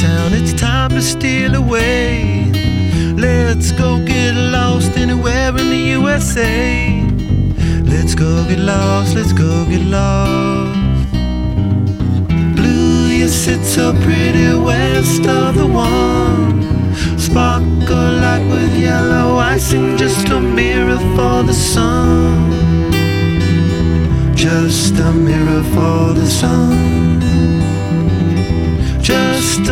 town, it's time to steal away. Let's go get lost anywhere in the USA. Let's go get lost, let's go get lost. Blue, you sit so pretty west of the one. Sparkle like with yellow icing, just a mirror for the sun. Just a mirror for the sun. Just